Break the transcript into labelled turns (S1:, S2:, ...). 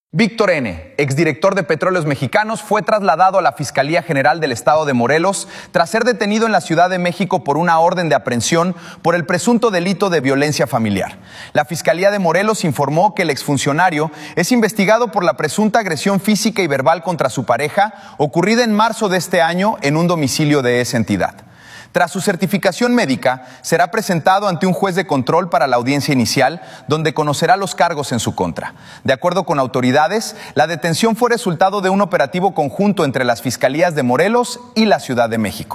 S1: Víctor N., exdirector de Petróleos Mexicanos, fue trasladado a la Fiscalía General del Estado de Morelos tras ser detenido en la Ciudad de México por una orden de aprehensión por el presunto delito de violencia familiar. La Fiscalía de Morelos informó que el exfuncionario es investigado por la presunta agresión física y verbal contra su pareja ocurrida en marzo de este año en un domicilio de esa entidad. Tras su certificación médica, será presentado ante un juez de control para la audiencia inicial, donde conocerá los cargos en su contra. De acuerdo con autoridades, la detención fue resultado de un operativo conjunto entre las Fiscalías de Morelos y la Ciudad de México.